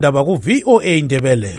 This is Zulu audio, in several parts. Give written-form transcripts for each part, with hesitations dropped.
Daba ku VOA Indebele.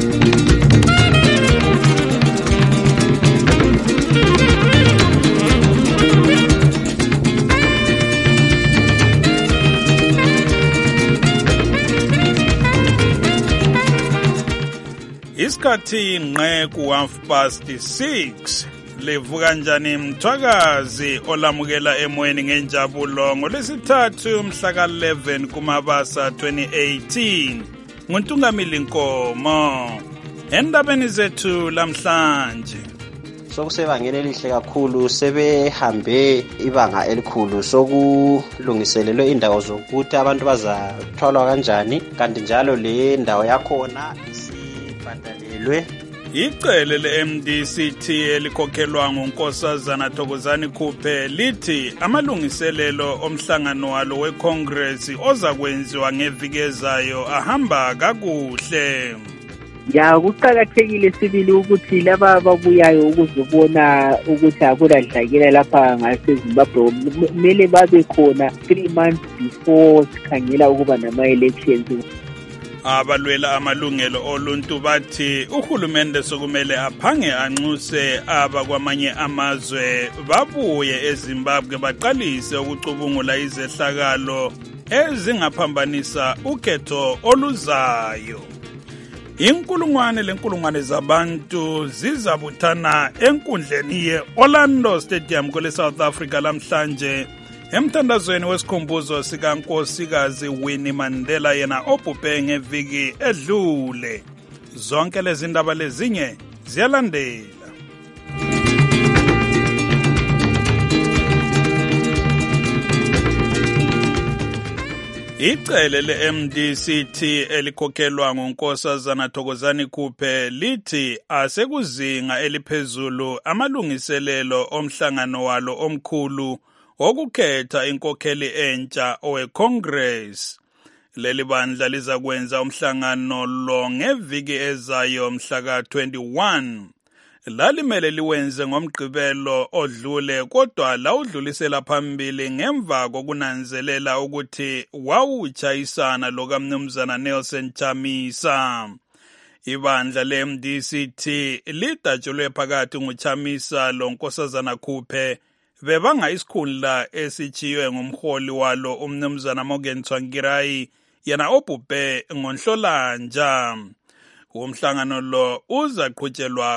Isikhathi ngqe ku 6:30 levuka njani Mthwakazi olamukela emoyeni ngenjabulo ngolesithathu mhla ka-11 kuMabasa 2018 nguNtungamili Nkomo. Endabeni zethu lamhlanje sokusebangeni elihle kakhulu, sebehambe ibanga elikhulu sokulungiselelwe indawo zokuthi abantu bazathwalwa kanjani, kanti njalo le ndawo yakhona isibhadalelwe. Icele le-MDCT elikhokhelwa nguNkosazana Thokozani Khuphe lithi amalungiselelo omhlangano walo weCongress ozakwenziwa ngeviki ezayo ahamba kakuhle. Ya, kuqakathekile sibili ukuthi laba ababuyayo ukuzobona ukuthi akuladlakela lapha ngaseZimbabwe kumele babe khona 3 months before sikhangela ukuba nama-elections. Abalwela amalungelo oluntu bathi uhulumende sokumele aphange anxuse abakwamanye amazwe babuye eZimbabwe baqalise ukucubungula izehlakalo ezingaphambanisa ukhetho oluzayo. Inkulungwane zabantu zizabuthana enkundleni ye-Orlando Stadium kule South Africa lamhlanje emthandazweni wesikhumbuzo sikaNkosikazi Winnie Mandela yena obhubhe ngeviki edlule. Zonke lezi ndaba lezinye ziyalandela. Icele le-MDCT elikhokhelwa nguNkosazana Thokozani Khuphe lithi asekuzinga eliphezulu amalungiselelo omhlangano walo omkhulu okukhetha inkokheli entsha oweCongress. Leli bandla lizakwenza umhlangano lo ngeviki ezayo mhla ka-21. Lalimele liwenze ngomgqibelo odlule kodwa lawudlulisela phambili ngemva kokunanzelela ukuthi wawutshayisana lokaMnumzana Nelson Chamisa. Ibandla le-MDCT lidatshulwe phakathi nguChamisa loNkosazana Khuphe bebanga isikhundla esitshiywe ngumholi walo uMnumzana Morgan Tsvangirai yena obhubhe ngoNhlolanja. Umhlangano lo uzaqhutshelwa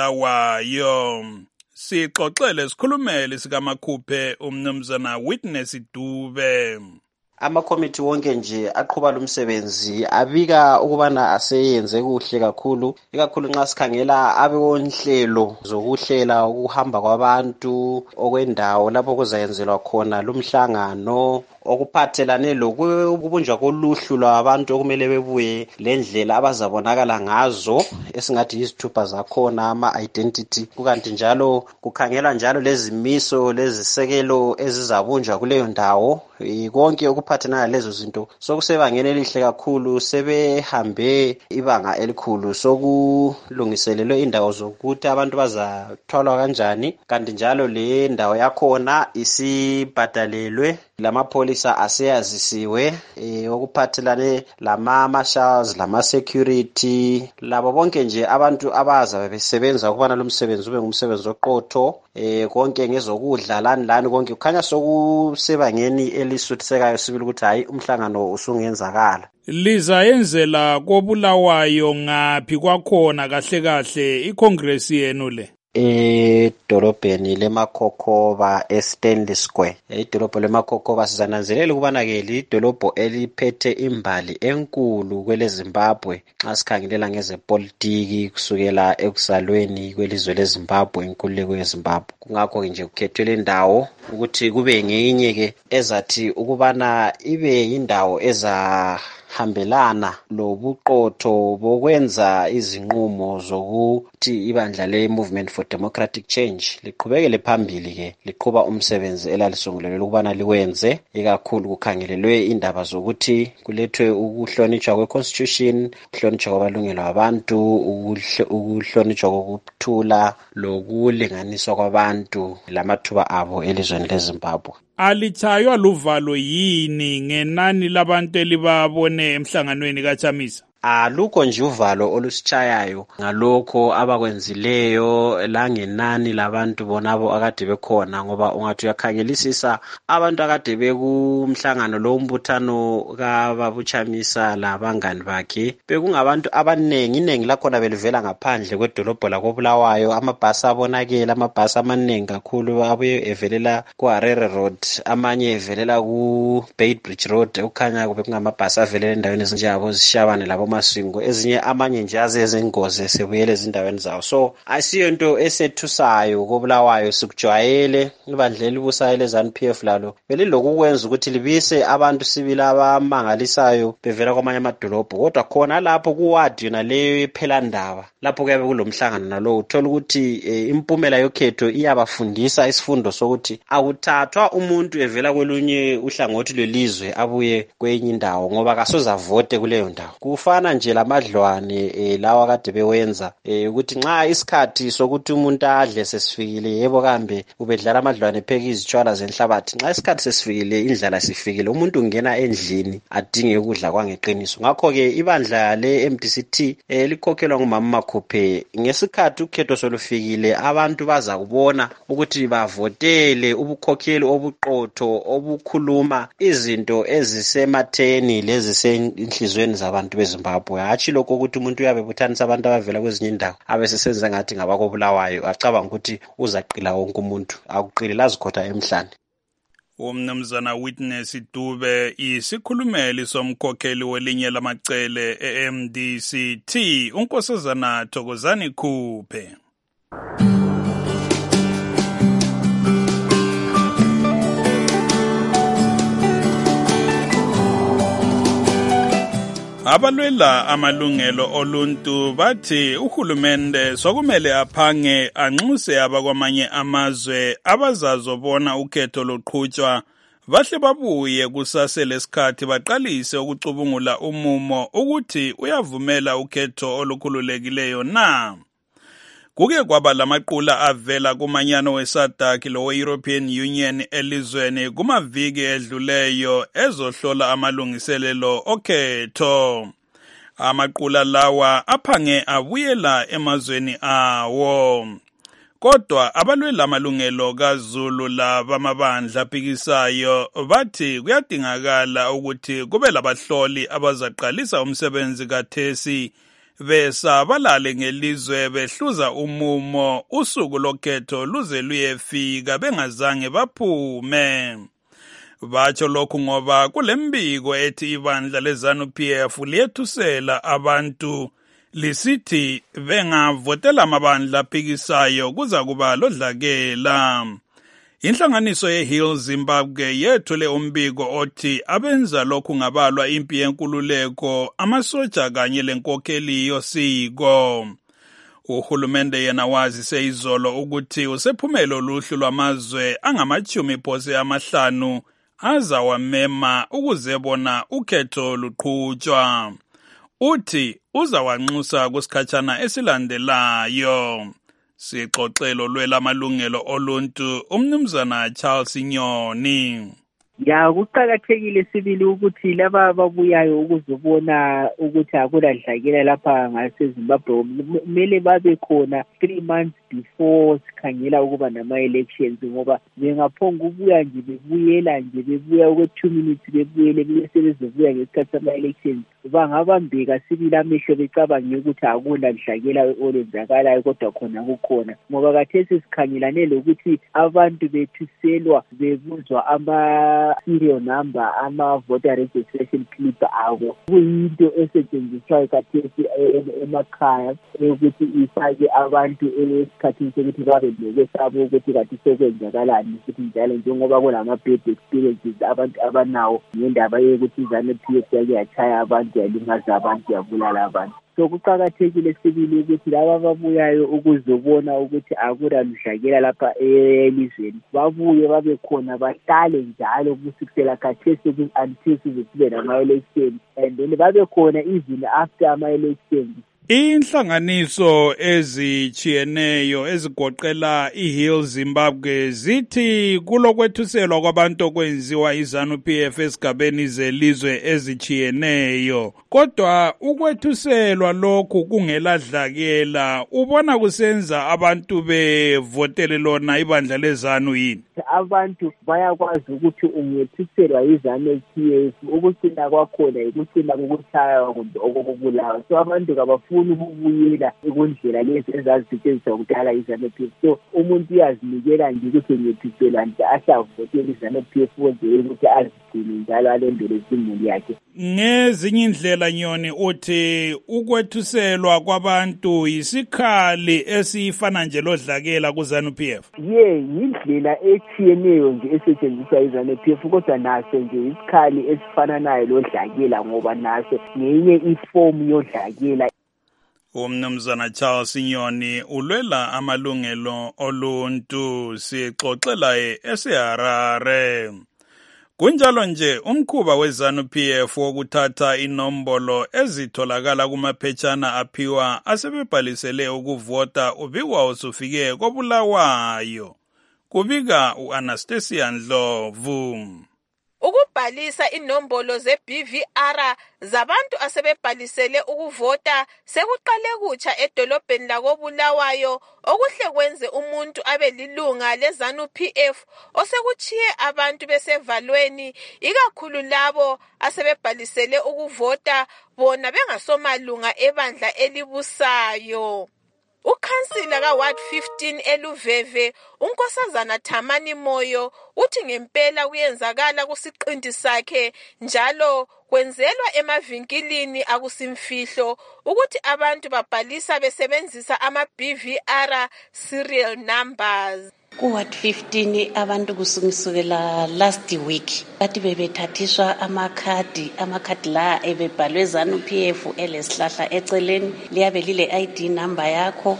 koBulawayo. Sixoxele sikhulumeli sikaMakhuphe uMnumzana Witness Dube. Amakomiti wonke nje aqhuba lumsebenzi abika ukubana aseyenze kuhle kakhulu, ikakhulu nxa sikhangela abonhlelo zokuhlela ukuhamba kwabantu okwendawo lapho kuzayenzelwa khona lumhlangano, okuphathelane lokubunjwa koluhlu lwabantu okumele bebuye lendlela abazabonakala ngazo esingathi yizithupha zakhona ama-identity. Kukanti njalo kukhangela njalo lezimiso lezisekelo ezizabunjwa kuleyo ndawo. Konke okuphathelana lezo zinto sokusebangeni elihle kakhulu, sebehambe ibanga elikhulu sokulungiselelwe indawo zokuthi abantu bazathwalwa kanjani, kanti njalo le ndawo yakhona isibhadalelwe. Lamapolisa aseyazisiwe okuphathelane lama-marshals lama-security labo bonke nje abantu abazabe besebenza ukubana lo msebenzi ube ngumsebenzi oqotho. Konke ngezokudla lani konke kukhanya sokusebangeni elisuthisekayo sibili ukuthi hayi umhlangano usungenzakala. Lizayenzela koBulawayo ngaphi kwakhona kahle iCongress yenu le? Edolobheni leMakhokoba eStanley Square. Idolobho leMakhokoba sizananzelela ukubana ke lidolobho eliphethe imbali enkulu kweleZimbabwe nxa sikhangelela ngezepolitiki kusukela ekuzalweni kwelizwe leZimbabwe, inkululeko yeZimbabwe. Kungakho nje kukhethwe le ndawo ukuthi kube ngeyinye ke ezathi ukubana ibe yindawo hambelana lobuqotho bokwenza izinqumo zokuthi ibandla le-Movement for Democratic Change liqhubekele phambili ke liqhuba umsebenzi elalisungulelwe ukubana liwenze, ikakhulu kukhangelelwe indaba zokuthi kulethwe ukuhlonitshwa kwe-Constitution, ukuhlonitshwa kwamalungelo abantu, ukuhlonitshwa kokuthula lokulinganiswa kwabantu lamathuba abo elizweni leZimbabwe. Alitshaywa luvalo yini ngenani labantu elibabone emhlanganweni kaChamisa? alukho nje uvalo olusitshayayo ngalokho abakwenzileyo langenani labantu bonabo akade bekhona, ngoba ungathi uyakhangelisisa abantu akade bekumhlangano lo umbuthano kaBabuchamisa labangani bakhe bekungabantu abanengi, iningi lakhona belivela ngaphandle kwedolobho lakoBulawayo. Amabhasi abonakele, amabhasi amaningi kakhulu abuye evelela ku-Harare Road, amanye evelela ku-Beitbridge Road, okukhanya kube kungamabhasi avelela endaweni ezinjengabo Sishabane laboMasingo, ezinye amanye nje azezingozi esebuyele ezindaweni zawo. So asiyo into esethusayo koBulawayo, sikujwayele ibandla elibusayo leZANU-PF lalo belilokukwenza ukuthi libise abantu sibili abamangalisayo bevela kwamanye amadolobho, kodwa khona lapho kuwadi yona leyo ephelandaba lapho kuyabe kulomhlangano nalo uthola ukuthi impumela yokhetho iyabafundisa isifundo sokuthi akuthathwa umuntu evela kwelunye uhlangothi lwelizwe abuye kwenye indawo ngoba kasoze avote kuleyo ndawo. Kufana nje lamadlwane lawa kade bewenza ukuthi nxa isikhathi sokuthi umuntu adle sesifikile, yebo kambe ubedlala amadlwane pheka izitshwala zenhlabathi, nxa isikhathi sesifikile indlala sifikile, umuntu ungena endlini adinge ukudla kwangeqiniso. Ngakho-ke ibandla le-MDCT likhokhelwa ngumama Makhuphe, ngesikhathi ukhetho solufikile abantu baza kubona ukuthi bavotele ubukhokheli obuqotho obukhuluma izinto ezisematheni lezisenhlizweni zabantu beZimbabwe, hatshi lokho ukuthi umuntu uyabe buthanisa abantu abavela kwezinye indawo abesesenza ngathi ngabakoBulawayo acabanga ukuthi uzaqila wonke umuntu. Akuqili lazikhotha emhlane. Umnumzana Witness Dube isikhulumeli somkhokheli welinye lamacele e-MDCT uNkosazana Thokozani Khuphe. Abalwela amalungelo oluntu bathi uhulumende sokumele aphange anxuse abakwamanye amazwe abazazobona ukhetho luqhutshwa bahle babuye kusase lesikhathi baqalise ukucubungula umumo ukuthi uyavumela ukhetho olukhululekileyo na. Kuke kwaba lamaqula avela kumanyano weSADC lowe-European Union elizweni kumaviki edluleyo ezohlola amalungiselelo okhetho. Amaqula lawa aphange abuyela emazweni awo. Kodwa abalwela amalungelo kaZulu labamabandla aphikisayo bathi kuyadingakala ukuthi kube labahloli abazaqalisa umsebenzi kathesi besabalale ngelizwe behluza umumo usuku lokhetho luze luyefika bengazange baphume. Batsho lokhu ngoba kulembiko ethi ibandla leZANU-PF liyethusela abantu lisithi bengavotela amabandla aphikisayo kuza kuba lodlakela. Inhlanganiso ye-Heal Zimbabwe yethule umbiko othi abenza lokhu ngabalwa impi yenkululeko, amasoja kanye lenkokheli yosiko. Uhulumende yena wazise izolo ukuthi usephumelo oluhlu lwamazwe angama-50 azawamema ukuzebona ukhetho luqhutshwa. Uthi uzawanxusa kusikhatshana esilandelayo. Sixoxelo lwelamalungelo oluntu umnumzana Charles Nyoni. Ya kuqakathekile sibili ukuthi laba ababuyayo ukuzobona ukuthi akuladlakela lapha ngaseZimbabwe kumele babe khona 3 months before sikhangela ukuba nama-elections, ngoba bengaphonga ukubuya nje bebuya okwe-2 minutes bebuyele bese bezobuya ngesikhathi sama-elections bangabambeka sibili amehlo becabange ukuthi akuladlakela olenzakalayo kodwa khona kukhona, ngoba kathesi sikhangelane lokuthi abantu bethuselwa bebuzwa serial number ama-voter registration slip abo. Kuyinto esetshenziswayo kathesi emakhaya ukuthi ifake abantu esikhathini sokuthi babe lokwesaba ukuthi kathi sekwenzakalani futhi njalo njengoba kulama-bad experiences abantu abanawo ngendaba yokuthi iZANU-PF yake yatshaya abantu, yalimaza abantu, yabulala abantu. So kuqakathekile sibili ukuthi laba ababuyayo ukuzobona ukuthi akuladlakela lapha elizweni babuye babe khona bahlale njalo kusukela khathesi until sibe nama-elections, and then babe khona even after ama-elections Inhlanganiso ezichiyeneyo ezigoqela iHeal Zimbabwe zithi kulokwethuselwa kwabantu okwenziwa iZANU-PF esigabeni zelizwe ezichiyeneyo. Kodwa ukwethuselwa lokhu kungeladlakela, ubona kusenza abantu bevotele lona ibandla leZANU yini? Abantu bayakwazi ukuthi ungethuselwa iZANU-PF, ukucina kwakhona yikucina kokushaywa kumbe okokubulawa. So abantu kabafuni ukubuyela ekundlela lezi ezazisetshenziswa kudala iZANU-PF. So umuntu uyazinikela nje ukuthi ngethuselwa nje asavotele iZANU-PF ukwenzela ukuthi azigcine njalo alondoleze imuli yakhe. Ngezinye indlela Nyoni uthi ukwethuselwa kwabantu yisikhali esifana nje lodlakela kuZANU-PF. Yindlela etshiyeneyo nje esetshenziswa iZANU-PF, kodwa naso nje isikhali esifananayo lodlakela ngoba naso ngenye ifomu yodlakela. Umnumzana Charles Nyoni ulwela amalungelo oluntu, sixoxela eseHarare. Kunjalo nje umkhuba weZANU-PF wokuthatha inombolo ezitholakala kumaphetshana aphiwa asebebhalisele ukuvota ubikwa usufike koBulawayo. Kubika uAnastasia Ndlovu. Ukubhalisa inombolo ze-BVR zabantu asebebhalisele ukuvota sekuqale kutsha edolobheni lakoBulawayo, okuhle kwenze umuntu abe lilunga leZANU-PF osekuchiye abantu besevalweni, ikakhulu labo asebebhalisele ukuvota bona bengasomalunga ebandla elibusayo. Ukhansila kaWard 15 eLuveve, uNkosazana Thamani Moyo, uthi ngempela kuyenzakala kusiqinti sakhe njalo kwenzelwa emavinkilini akusimfihlo ukuthi abantu babhalisa besebenzisa ama-BVR serial numbers. Ku-Ward 15 abantu kusukela last week bathi bebethathiswa amakhadi la ebebhalwe ZANU-PF elesihlahla eceleni, liyabe lile ID number yakho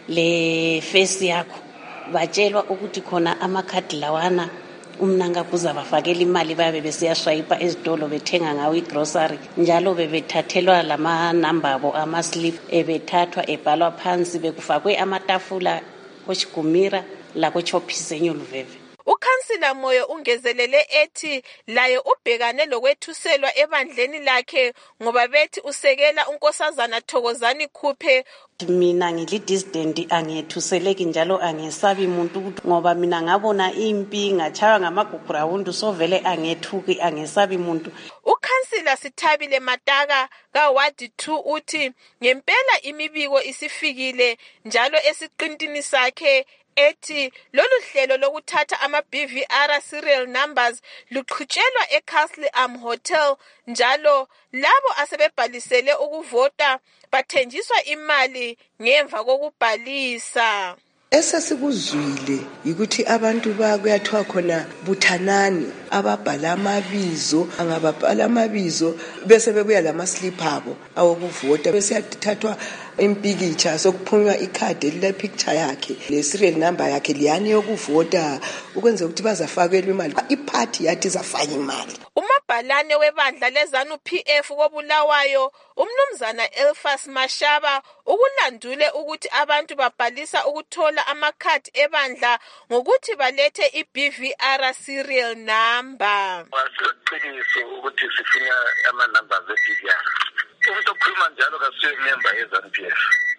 le face yakho. Batshelwa ukuthi khona amakhadi lawana umnanga kuza bafakela imali babe besiyashwayipa ezitolo bethenga ngawo igrocery, njalo bebethathelwa lama number abo ama-slip ebethathwa ebhalwa phansi bekufakwe amatafula koShigumira lakoChophisi eNyoluveve. Ukhansila Moyo ungezelele ethi laye ubhekane lokwethuselwa ebandleni lakhe ngoba bethi usekela uNkosazana Thokozani Khuphe. Mina ngilidistant angiyethuseleki njalo angesabi umuntu ukuthi ngoba mina ngabona impi ngachaywa ngamagugrawundi so vele angethuki angesabi umuntu. Ukhansila Sithabile Mataka kaWard 2 uthi ngempela imibiko isifikile njalo esiqintini sakhe ethi lolu hlelo lokuthatha ama-BVR serial numbers luqhutshelwa eCastle Hotel njalo labo asebebhalisele ukuvota bathenjiswa imali ngemva kokubhalisa. Esesikuzwile yikuthi abantu kuyathiwa khona buthanani ababhala amabizo, angababhala amabizo bese bebuya lama-slip abo awokuvota bese yathathwa impikitsha sokuphunywa ikhadi elile picture yakhe le serial number yakhe liyani yokuvota ukwenza ukuthi bazafakelwa imali. Iphathi yathi izafaka imali. Umabhalane webandla leZANU-PF koBulawayo umnumzana Elfas Mashaba ukulandule ukuthi abantu babhalisa ukuthola amakhadi ebandla ngokuthi balethe i-BVR serial number. Wasiqiniso ukuthi sifuna ama-numbers e-BVR. Umuntu okhuluma njalo kasiye member yeZANU-PF.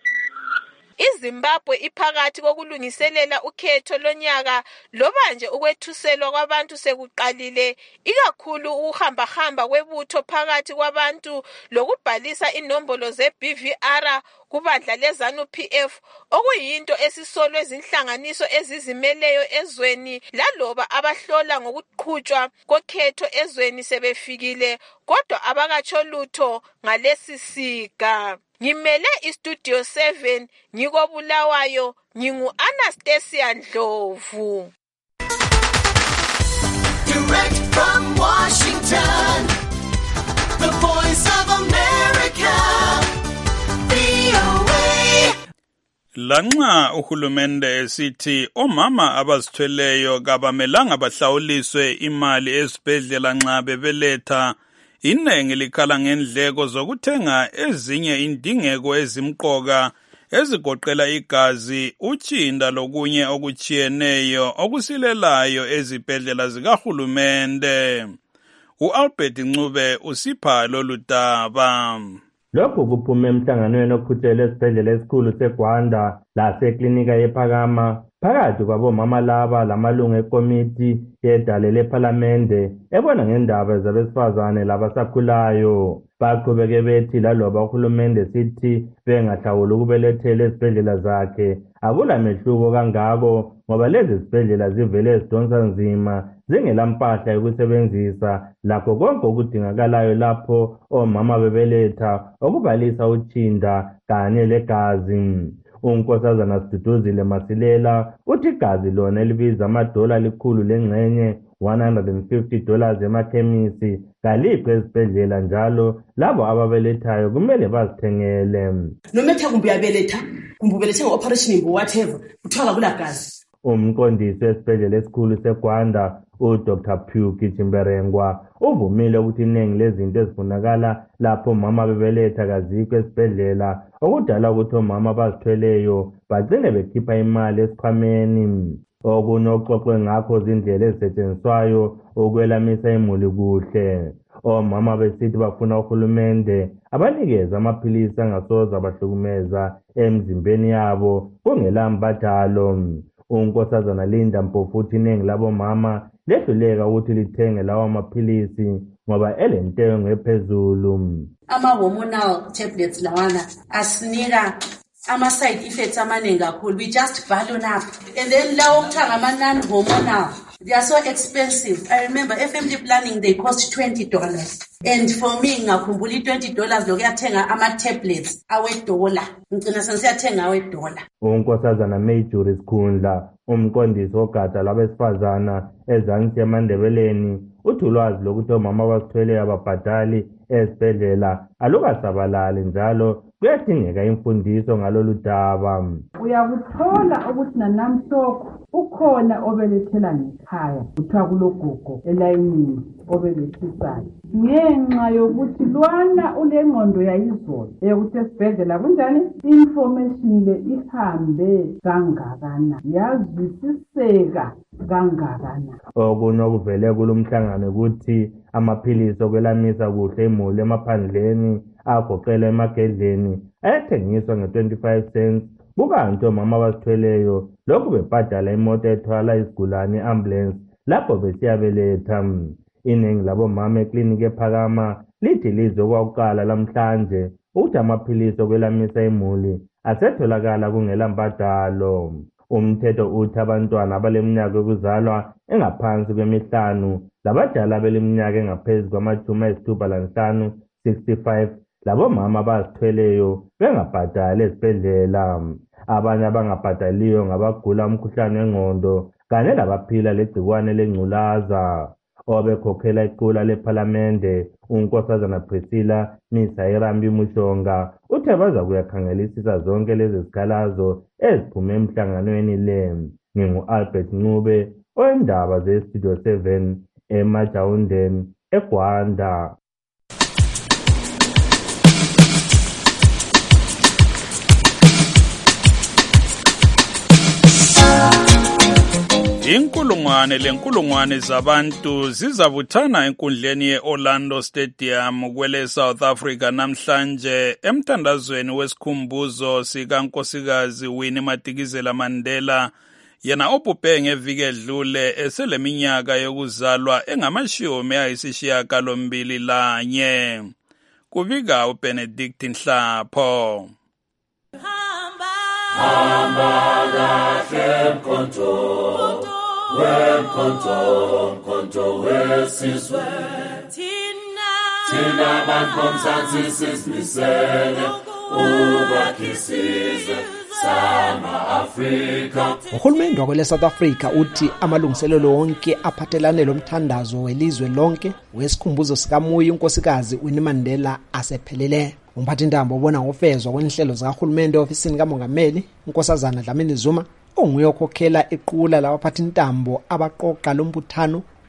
iZimbabwe iphakathi kokulungiselela ukhetho lonyaka loba nje ukwethuselwa kwabantu sekuqalile, ikakhulu ukuhamba kwebutho phakathi kwabantu lokubhalisa inombolo ze-BVR kubandla leZANU-PF okuyinto esisolwe zinhlanganiso ezizimeleyo ezweni laloba abahlola ngokuqhutshwa kokhetho ezweni sebefikile kodwa abakatsho lutho ngalesi siga. Ngimele iStudio 7 ngikoBulawayo ngingu-Anastasia Ndlovu. Direct from Washington, the Voice of America, VOA. Lanxa uhulumende esithi omama abazithweleyo kabamelanga bahlawuliswe imali esibhedlela nxa bebeletha, Iningi likhala ngendleko zokuthenga ezinye indingeko ezimqoka ezigoqela igazi, utshinda lokunye okuchiyeneyo okusilelayo ezibhedlela zikahulumende. U-Albert Ncube usipha lolu daba. Lokhu kuphume emhlanganweni okhuthelwe esibhedlela esikhulu seGwanda laseklinika yePhakama phakathi kwabomama laba lamalungu ekomiti yedale lephalamende ebona ngendaba zabesifazane labasakhulayo. Baqhubeke bethi laloba uhulumende sithi bengahlawuli ukubelethela ezibhedlela zakhe akula mehluko kangako ngoba lezi zibhedlela zivele zidonsa nzima zingelampahla yokusebenzisa lakho konke okudingakalayo lapho omama bebeletha okubalisa utshinda kanye legazi. Unkosazana Siduduzile Masilela uthi igazi lona elibiza $100 $150 emakhemisi kalikho ezibhedlela njalo labo ababelethayo kumele bazithengele. Nometha kumbe uyabeletha kumbe ubelethe ngo-operation kumbe whatever kuthiwa kula gazi. Umqondisi wesibhedlela esikhulu seGwanda uDr. Phuki Chimberengwa uvumile ukuthi iningi lezinto ezifunakala lapho mama bebeletha kazikho esibhedlela okudala ukuthi omama bazithweleyo bagcine bekhipha imali esikhwameni. Okunoxoxwe ngakho zindlela ezisetshenziswayo ukwelamisa imuli kuhle. Omama besithi bafuna uhulumende abanikeze amaphilisi angasoze abahlukumeza emzimbeni yabo kungela mbadalo. Unkosazana Linda Mpofu uthi iningi labomama lehluleka ukuthi lithenge lawo maphilisi ngoba elentengo ephezulu. Ama-hormonal tablets lawana asinika ama-side effects amaningi kakhulu. We just balloon up. And then lawo kuthiwa ngama-non-hormonal, they are so expensive. I remember family planning, they cost $20. And for me, ngakhumbula $20 lokuyathenga ama-tablets $1. Ngicina sengiyathenga $1. Unkosazana Mayjury Sikhundla, umqondisi wogatsha lwabesifazana ezansi eMandebeleni, uthi ulwazi lokuthi omama abazithweleyo ababhadali ezibhedlela alukasabalali njalo kuyadingeka imfundiso ngalolu daba. Uyakuthola ukuthi nanamhlanje ukhona obelethela ngekhaya kuthiwa kulogogo elayinini obelethisayo ngenxa yokuthi lwana ulengqondo yayizolo yokuthi esibhedlela kunjani information le ihambe kangakana yazwisiseka kangakana. Okunokuvele kulomhlangano ukuthi amaphilisi okwelamisa kuhle imuli emaphandleni agoqela emagedleni ayathengiswa nge-25 cents kukanti omama abazithweleyo lokhu bebhadala imoto ethwala izigulane i-ambulance lapho besiyabeletha. Iningi labomama eklinika ePhakama lithi lizwe kwakuqala lamhlanje ukuthi amaphilisi okwelamisa imuli asetholakala kungela mbadalo. Umthetho uthi abantwana abaleminyaka yokuzalwa engaphansi kwemi5 labadala beleminyaka engaphezu kwama-65 65 labomama abazithweleyo bengabhadali ezibhedlela. Abanye abangabhadaliyo ngabagula umkhuhlane wengqondo kanye labaphila legcikwane lengculaza. Obekhokhela iqula lephalamende unkosazana Priscilla Misayirambi Mushonga uthe baza kuyakhangelisisa zonke lezi zikhalazo eziphume emhlanganweni le. Ngingu-Albert Ncube oyindaba ze-Studio 7 eMajawundeni eGwanda. Inkulungwane zabantu zizabuthana enkundleni ye-Orlando Stadium kwele South Africa namhlanje emthandazweni wesikhumbuzo sikankosikazi Winnie Madikizela Mandela yena obhubhe ngeviki edlule eseleminyaka yokuzalwa engama-81. Kubika uBenedict Nhlapho. Hamba kahle mkhonto wemkhonto wesizwe thina bantu bomzansi sisimisele ukwakhisizwe sama-Afrika. Uhulumende wakwele South Africa uthi amalungiselelo onke aphathelane lomthandazo welizwe lonke wesikhumbuzo sikaMuyi unkosikazi Winnie Mandela asephelele. Umphathintambo obona ngofezwa kwenhlelo zikahulumende ofisini kamongameli unkosazana Dlamini Zuma onguye okhokhela iqula labaphathintambo abaqoqa lombuthano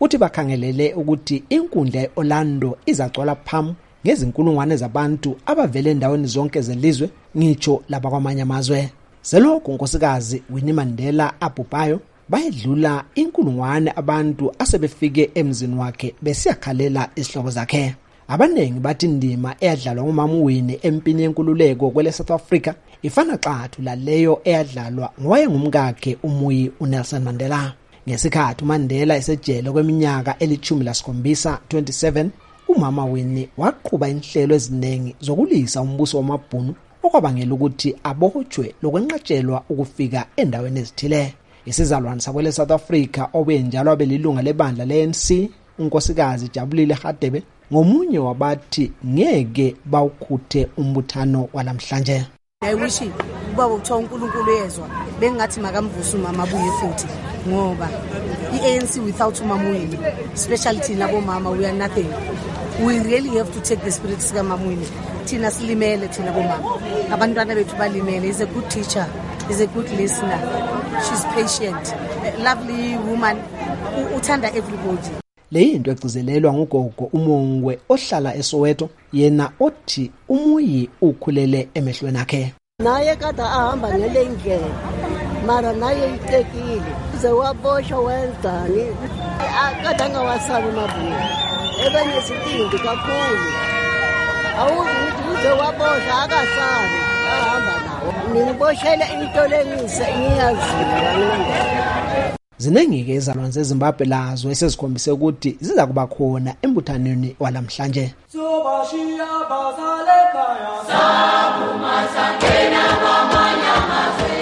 uthi bakhangelele ukuthi inkundla e-Orlando izacwala phamu ngezinkulungwane zabantu abavele endaweni zonke zelizwe ngitsho laba kwamanye amazwe. Selokhu unkosikazi Winnie Mandela abhubhayo bayedlula inkulungwane abantu asebefike emzini wakhe besiyakhalela isihloko zakhe. Abanengi bathi indima eyadlalwa ngumama Winnie empini yenkululeko kwele South Africa ifana xathu laleyo eyadlalwa ngowayengumkakhe umuyi uNelson Mandela. Ngesikhathi uMandela esejele kweminyaka eli-17 27, umama Winnie waqhuba inhlelo eziningi zokulisa umbuso wamabhunu okwabangela ukuthi abohotshwe lokwenqatshelwa ukufika endaweni ezithile. Isizalwane sakwele South Africa obuye njalo abelilunga lebandla le-ANC unkosikazi Jabulile Radebe ngomunye wabathi ngeke bawukhuthe umbuthano walamhlanje. I wish ubaba uthiwa uNkulunkulu yezwa bengathi makamvusa umama abuye futhi ngoba i-ANC without umama Winnie, especially thina bomama, we are nothing. We really have to take the spirit sika mama Winnie. Thina silimele thina bomama, abantwana bethu balimele. Is a good teacher, is a good listener, she's patient, a lovely woman, uthanda everybody. Leyinto egcizelelwa ngugogo uMongwe ohlala eSoweto, yena othi umuyi ukhulele emehlweni akhe. Naye kade ahamba ngale ndlela mara naye icekile uze waboshwa wenzani kade angawasabi mabhuku ebenesitindi kakhulu awuzi ukuthi uze waboshwa akasabi ahamba nawo ngiboshele into lengise ngiyaziyo. Ziningi-ke izalwane zeZimbabwe lazo esezikhombise ukuthi ziza kuba khona embuthanweni walamhlanje. Sobashiya bazale kaya sabuma sangena kwamanye amazwe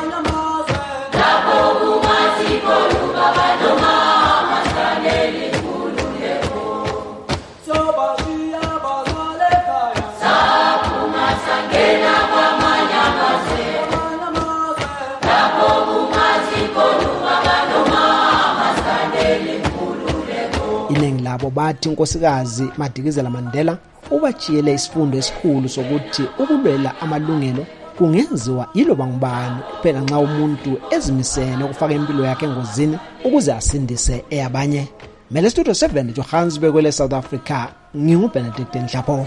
lapho kumazikoluka banoma masaneli kululeko. Sobashiya bazale kaya sabuma sangena kwamanye amazwe lapho kumazikoluka banoma masaneli kululeko. Iningi labo bathi unkosikazi Madikizela Mandela ubachiyele isifundo esikhulu sokuthi ukulwela amalungelo kungenziwa yiloba ngubani kuphela nxa umuntu ezimisele ukufaka impilo yakhe engozini ukuze asindise eyabanye. Mele Studio 7 Johannesburg kwele South Africa, nginguBenedict Nhlapho.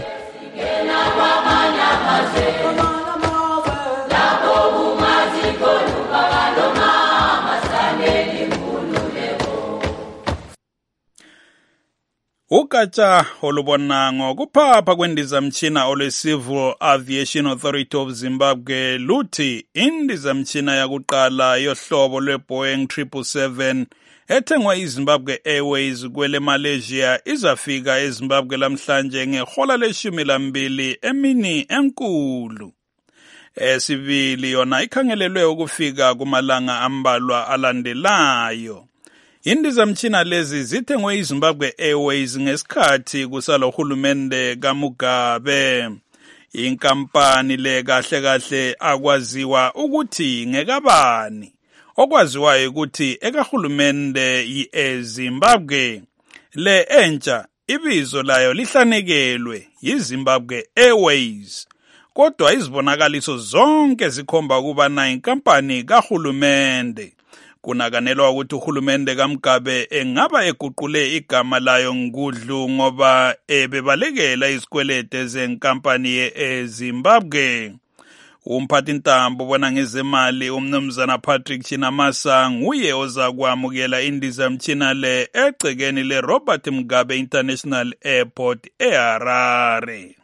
Ugatsha olubona ngokuphapha kwendizamtshina olwe-Civil Aviation Authority of Zimbabwe luthi indizamtshina yakuqala yohlobo lwe-Boeing 777 ethengwa iZimbabwe Airways kwele Malaysia izafika eZimbabwe lamhlanje ngehola le-12 emini enkulu. Esibili yona ikhangelelwe ukufika kumalanga ambalwa alandelayo. Indizamtshina lezi zithengwe iZimbabwe Airways ngesikhathi kusalo hulumende kaMugabe. Inkampani le kahle akwaziwa ukuthi ngekabani. Okwaziwayo ukuthi ekahulumende yiZimbabwe. Le entsha ibizo layo lihlanekelwe yiZimbabwe Airways. Kodwa izibonakaliso zonke zikhomba ukuba na inkampani kahulumende. Kunakanelwa ukuthi uhulumende kaMugabe engaba eguqule igama layo ngudlu ngoba ebebalekela izikwelede zenkampani yeZimbabwe. Umphathintambo bona ngezemali umnumzana Patrick Chinamasa nguye ozakwamukela indizamtshina le egcekeni leRobert Mugabe International Airport eHarare.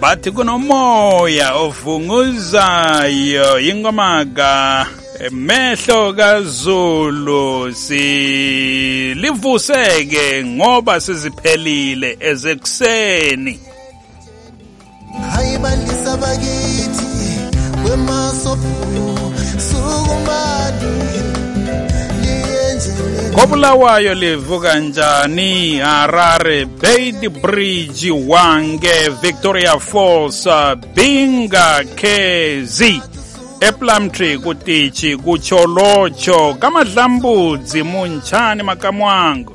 bathi kunomoya ovunguzayo ingoma ka mehlo kaZulu silivuseke ngoba siziphelile ezekuseni. Hayibandisa bakithi kwemasofu sukumani Kobulawayo livuka njani Harare Beit Bridge Wange Victoria Falls Binga KZ ePlumtree kutichi kucholocho kamadlambudzi munchani makamwangu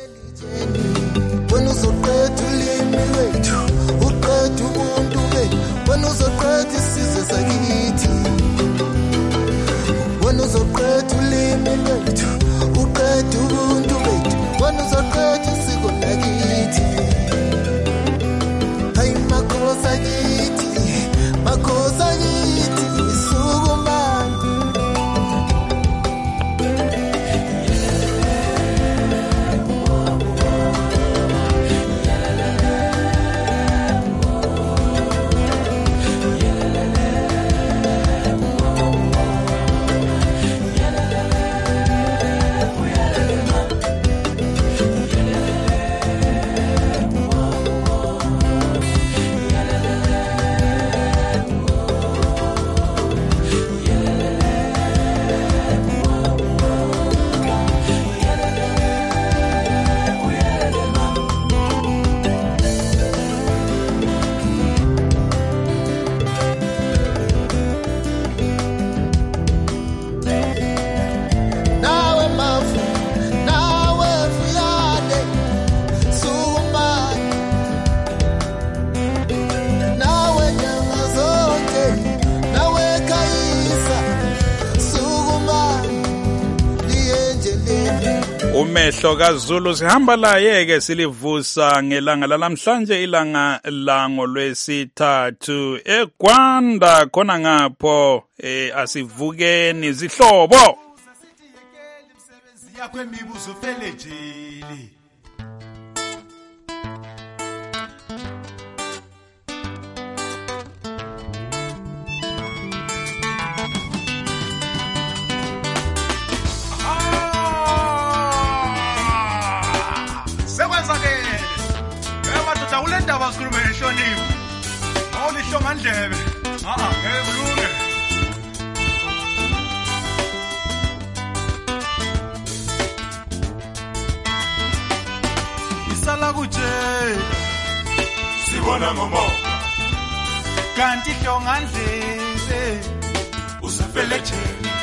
Umehlo kaZulu sihamba la yeke silivusa ngelanga lalamhlanje ilanga lango lwesithathu eGwanda khona ngapho asivukeni zihlobo yakho emibuzo phele jeli Bakhulume nhlonipho awulisho mandlebe ngeke kulunge isala kuje sibona ngomo kanti hlongandlebe usafele nje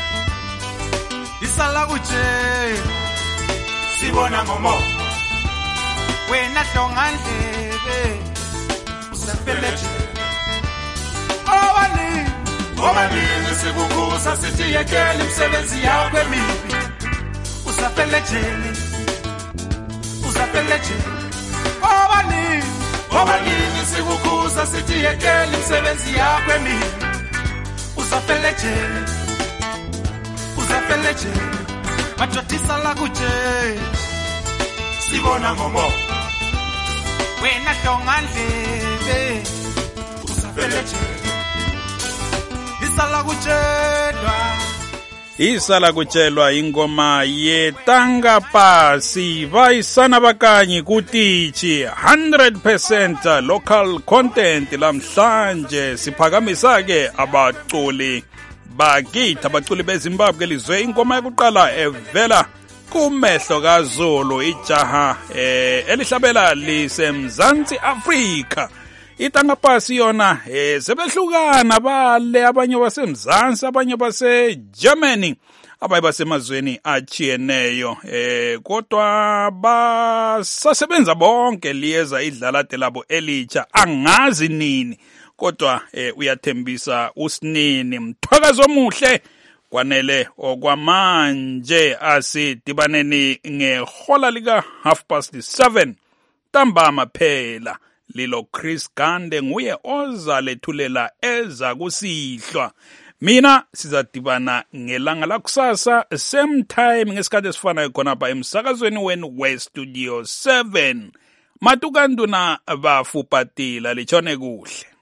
isala kuje sibona ngomo wena hlongandlebe usafeleje obani sikukusa sithi yekela imisebenzi yakho emibi usafeleje obani sikukusa sithi yekela imisebenzi yakho emibi usafeleje matotisa la kuje sibona ngomo wena hlongandlebe usafeleje isala kutshelwa ingoma yetanga pasi vayisana bakanyi kutichi 100% local content lamhlanje siphakamisa ke abaculi bakithi abaculi beZimbabwe lizwe ingoma yokuqala evela kumehlo kaZulu ijaha elihlabela lisemzansi Afrika itanga pasi yona sebehlukana bale abanye basemzansi abanye base Germany abaye basemazweni achiyeneyo kodwa basasebenza bonke liyeza idlalade labo elitsha angazi nini kodwa uyathembisa uSinini Mthwakazi omuhle kwanele okwamanje asidibaneni ngehola lika 7:30 ntambama phela lilo Chris Gande nguye ozalethulela eza kusihlwa mina sizadibana ngelanga lakusasa same time ngesikhathi esifanayo khona pa emsakazweni wenu weStudio 7 matukanduna bafupatila lichone kuhle.